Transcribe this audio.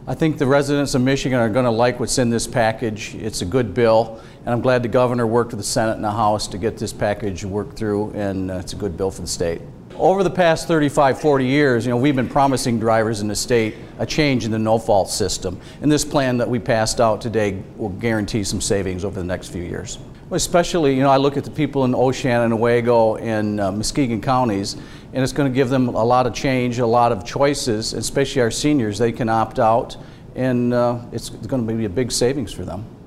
I think the residents of Michigan are going to like what's in this package. It's a good bill, and I'm glad the governor worked with the Senate and the House to get this package worked through, and it's a good bill for the state. Over the past 35, 40 years, we've been promising drivers in the state a change in the no-fault system, and this plan that we passed out today will guarantee some savings over the next few years. Especially, I look at the people in Oceana, Owego, and Muskegon counties, and it's going to give them a lot of change, a lot of choices, especially our seniors. They can opt out, and it's going to be a big savings for them.